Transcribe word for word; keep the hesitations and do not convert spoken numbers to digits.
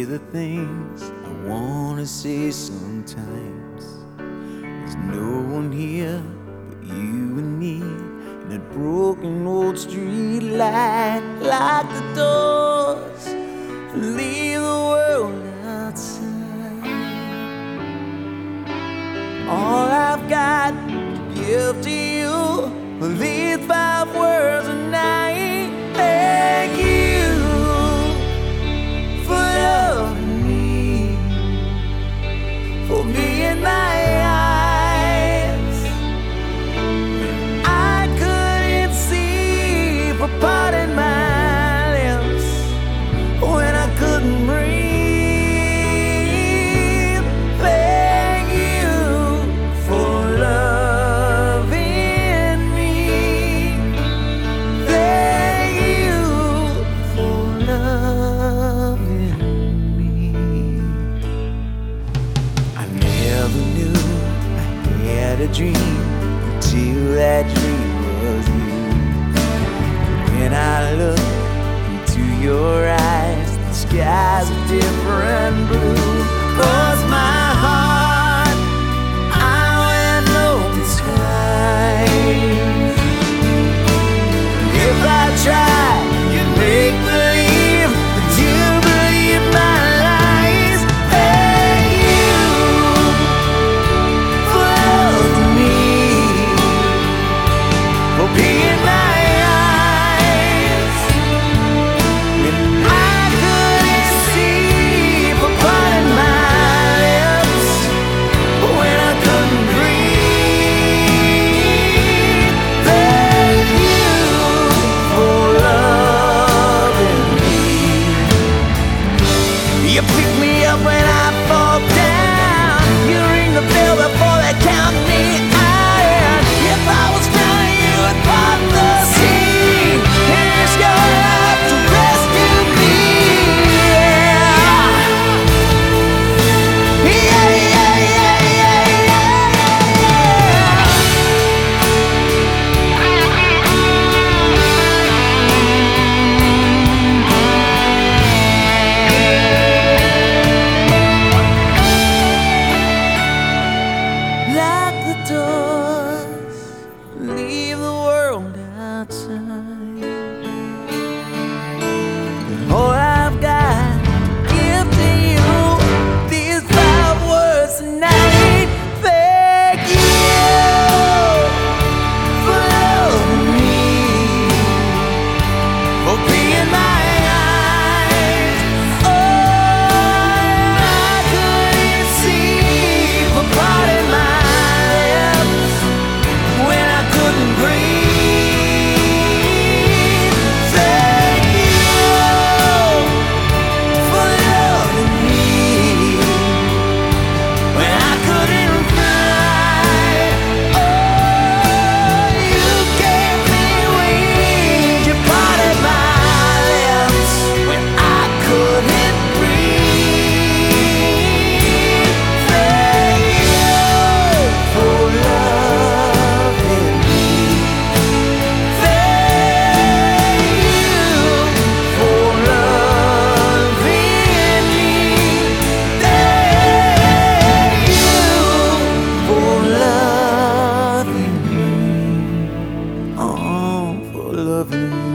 the things I wanna say sometimes. There's no one here but you and me, and that broken old street light. Lock the doors, leave the world outside. All I've got to give to you are these five words a night. Thank you for loving me, for being my eyes. I couldn't see, for parting my lips when I couldn't breathe. Thank you for loving me. Thank you for loving me. I never knew I had a dream until that dream was you. When I look into your eyes, the sky's a different blue. 'Cause my heart, I went open skies. If I tried, you'd make believe that you believe my lies. Thank you for loving me, for being my eyes. And I couldn't see, for parting my lips when I couldn't breathe. Thank you for loving me. You pick me up when I fall down. You ring the bell before they count me out. And if I was drowning, you would part the sea and risk your life to rescue me. Yeah, yeah, yeah, yeah, yeah, lock the doors, leave the world outside. All I've got to give to you, these five words tonight. Thank you for loving me, for being my eyes. Oh, I couldn't see, for parting my lips when I couldn't breathe. Thank you for loving me when I couldn't fly. Oh, you gave me wings, you parted my lips when I couldn't breathe. Thank you for loving me. Thank you for loving me. Thank you for loving me. Oh, for loving me.